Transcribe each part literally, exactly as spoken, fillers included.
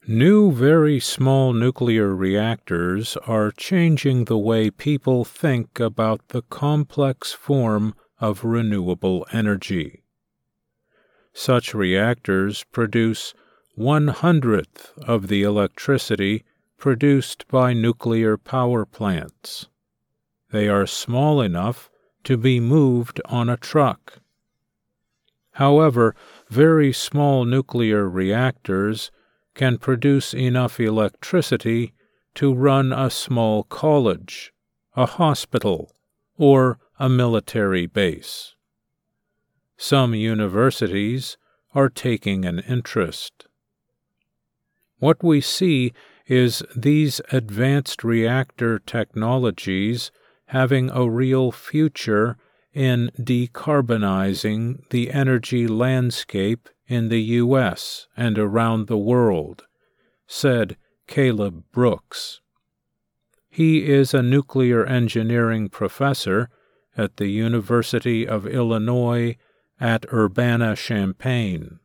New, very small nuclear reactors are changing the way people think about the complex form of renewable energy. Such reactors produce one hundredth of the electricity produced by nuclear power plants. They are small enough to be moved on a truck. However, very small nuclear reactors can produce enough electricity to run a small college, a hospital, or a military base. Some universities are taking an interest. What we see is these advanced reactor technologies having a real future in decarbonizing the energy landscape in the U S and around the world, said Caleb Brooks. He is a nuclear engineering professor at the University of Illinois at Urbana-Champaign.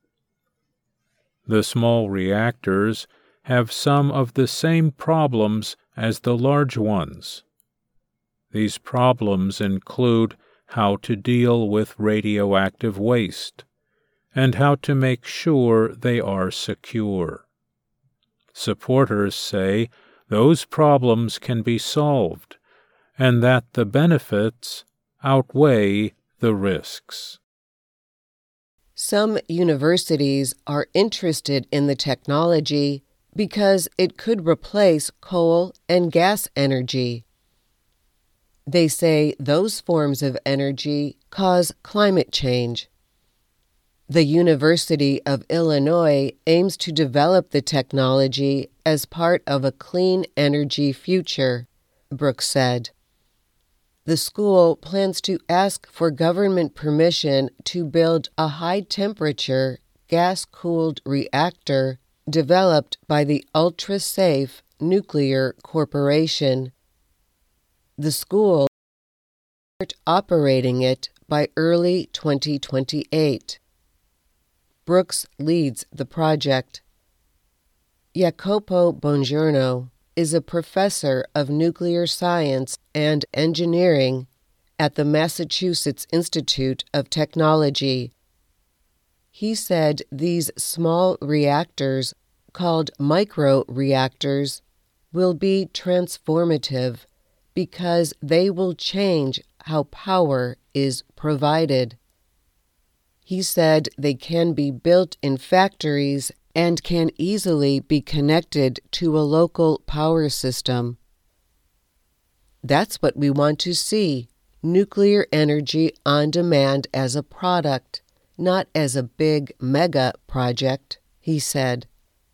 The small reactors have some of the same problems as the large ones. These problems include how to deal with radioactive waste, and how to make sure they are secure. Supporters say those problems can be solved, and that the benefits outweigh the risks. Some universities are interested in the technology because it could replace coal and gas energy. They say those forms of energy cause climate change. The University of Illinois aims to develop the technology as part of a clean energy future, Brooks said. The school plans to ask for government permission to build a high-temperature, gas-cooled reactor developed by the ultra-safe Nuclear Corporation. The school will start operating it by early twenty twenty-eight. Brooks leads the project. Jacopo Bongiorno is a professor of nuclear science and engineering at the Massachusetts Institute of Technology. He said these small reactors, called microreactors, will be transformative because they will change how power is provided. He said they can be built in factories and can easily be connected to a local power system. That's what we want to see, nuclear energy on demand as a product, not as a big mega project, he said.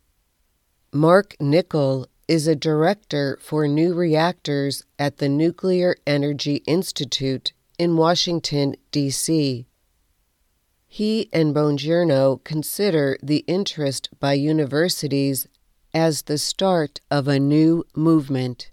Mark Nickel is a director for new reactors at the Nuclear Energy Institute in Washington, D C He and Bongiorno consider the interest by universities as the start of a new movement.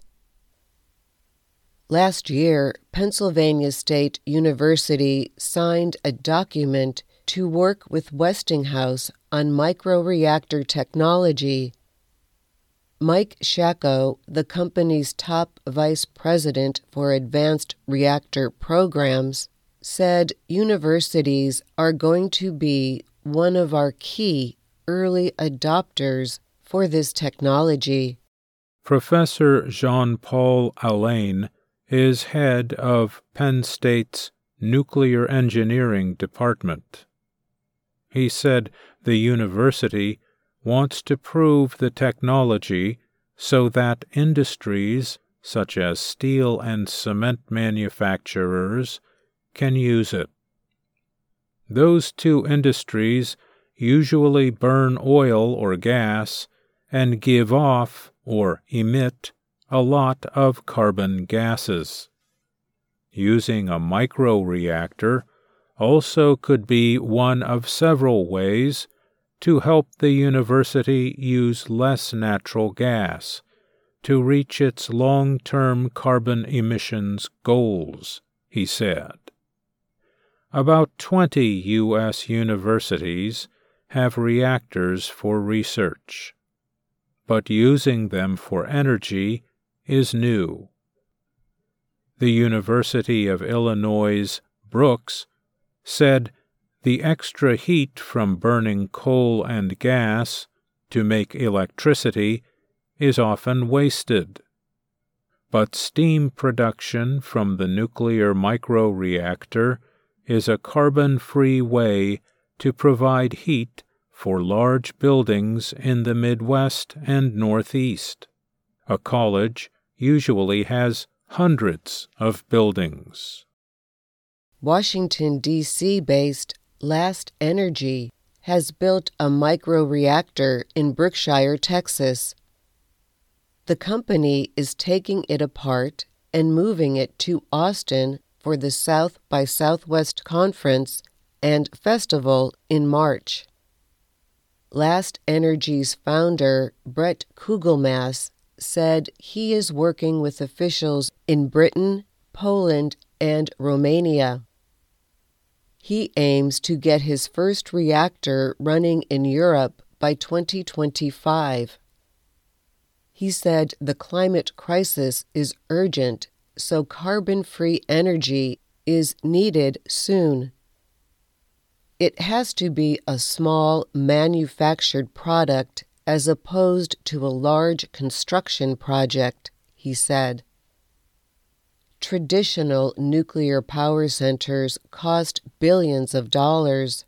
Last year, Pennsylvania State University signed a document to work with Westinghouse on microreactor technology. Mike Shacko, the company's top vice president for advanced reactor programs, said universities are going to be one of our key early adopters for this technology. Professor Jean-Paul Allain is head of Penn State's Nuclear Engineering Department. He said the university wants to prove the technology so that industries such as steel and cement manufacturers can use it. Those two industries usually burn oil or gas and give off or emit a lot of carbon gases. Using a microreactor also could be one of several ways to help the university use less natural gas to reach its long-term carbon emissions goals, he said. About twenty U S universities have reactors for research. but using them for energy is new. The University of Illinois' Brooks said the extra heat from burning coal and gas to make electricity is often wasted. But steam production from the nuclear microreactor is a carbon-free way to provide heat for large buildings in the Midwest and Northeast. A college usually has hundreds of buildings. Washington, D C-based Last Energy has built a microreactor in Brookshire, Texas. The company is taking it apart and moving it to Austin for the South by Southwest Conference and Festival in March. Last Energy's founder, Brett Kugelmass, said he is working with officials in Britain, Poland, and Romania. He aims to get his first reactor running in Europe by twenty twenty-five. He said the climate crisis is urgent, so carbon-free energy is needed soon. It has to be a small manufactured product as opposed to a large construction project, he said. Traditional nuclear power centers cost billions of dollars.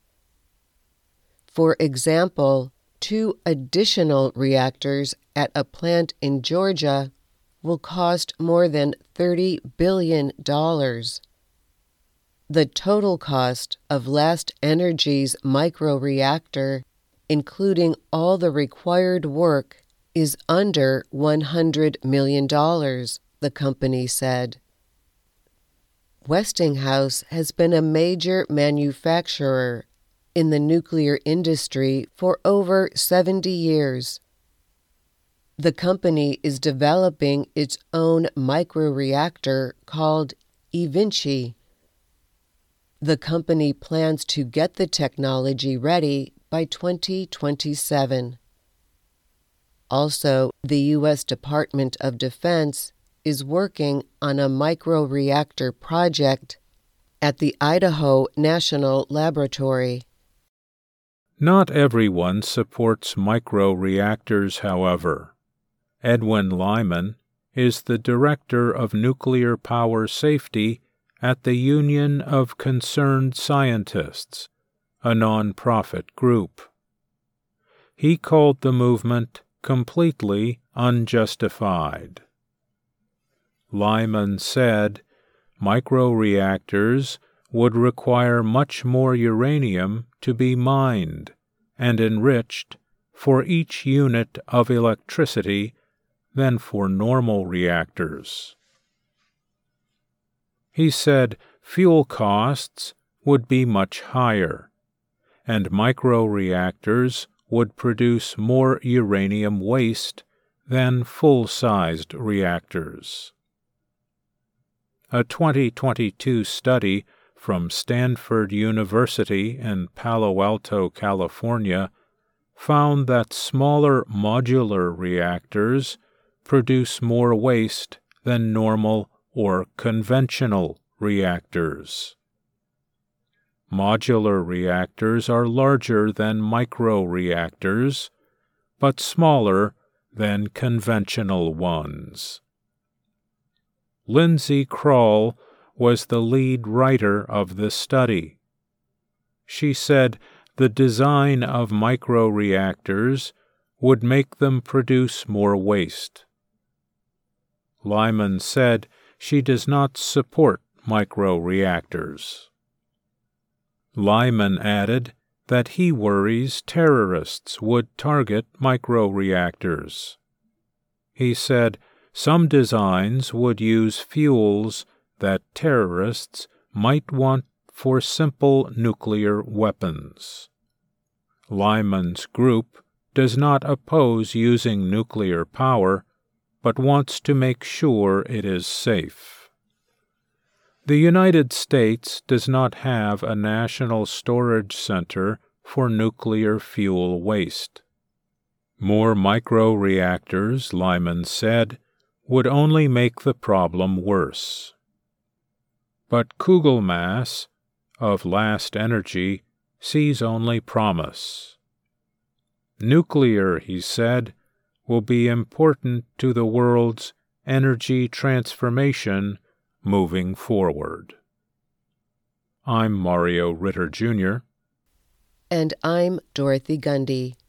For example, two additional reactors at a plant in Georgia will cost more than thirty billion dollars. The total cost of Last Energy's microreactor, including all the required work, is under one hundred million dollars, the company said. Westinghouse has been a major manufacturer in the nuclear industry for over seventy years. The company is developing its own microreactor called eVinci. The company plans to get the technology ready by twenty twenty-seven. Also, the U S Department of Defense is working on a microreactor project at the Idaho National Laboratory. Not everyone supports microreactors, however. Edwin Lyman is the Director of Nuclear Power Safety at the Union of Concerned Scientists, a non-profit group. He called the movement completely unjustified. Lyman said microreactors would require much more uranium to be mined and enriched for each unit of electricity than for normal reactors. He said fuel costs would be much higher, and microreactors would produce more uranium waste than full-sized reactors. A twenty twenty-two study from Stanford University in Palo Alto, California, found that smaller modular reactors produce more waste than normal or conventional reactors. Modular reactors are larger than microreactors, but smaller than conventional ones. Lindsay Kroll was the lead writer of the study. She said the design of microreactors would make them produce more waste. Lyman said she does not support microreactors. Lyman added that he worries terrorists would target microreactors. He said some designs would use fuels that terrorists might want for simple nuclear weapons. Lyman's group does not oppose using nuclear power, but wants to make sure it is safe. The United States does not have a national storage center for nuclear fuel waste. More microreactors, Lyman said, would only make the problem worse. But Kugelmass, of Last Energy, sees only promise. Nuclear, he said, will be important to the world's energy transformation moving forward. I'm Mario Ritter, Junior And I'm Dorothy Gundy.